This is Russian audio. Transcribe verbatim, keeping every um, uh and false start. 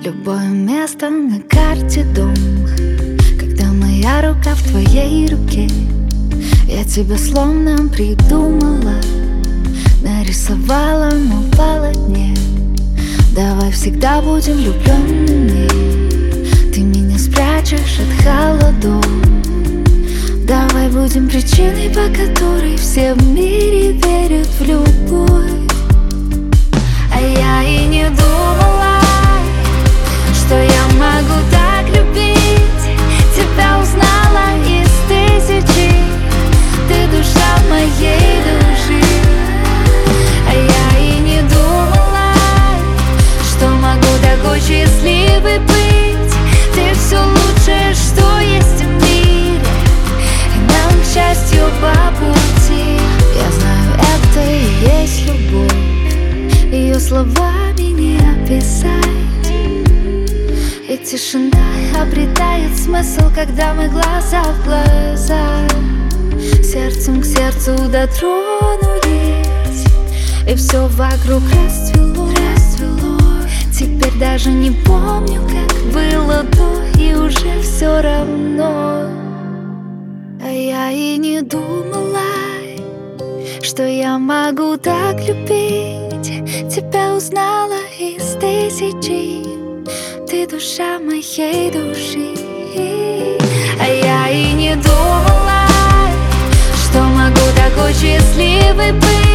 Любое место на карте дом, когда моя рука в твоей руке. Я тебя словно придумала, нарисовала на полотне. Давай всегда будем влюбленными, ты меня спрячешь от холодов. Давай будем причиной, по которой все в мире верят в любовь. А я и не думала, что я могу так любить. Тебя узнала из тысячи, ты душа моей души. А я и не думала, что могу такой счастливой быть. Ты все лучшее, что есть в мире, и нам, к счастью, по пути. Я знаю, это и есть любовь, ее словами не описать. И тишина обретает смысл, когда мы глаза в глаза, сердцем к сердцу дотронулись, и все вокруг расцвело, расцвело. Теперь даже не помню, как было до, и уже все равно. А я и не думала, что я могу так любить. Тебя узнала из тысячи, ты душа моей души. А я и не думала, что могу такой счастливой быть.